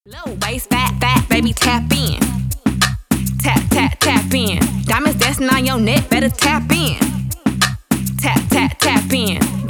Low waist, fat, baby, tap in. Tap, tap, tap in. Diamonds dancing on your neck, better tap in. Tap, tap, tap in.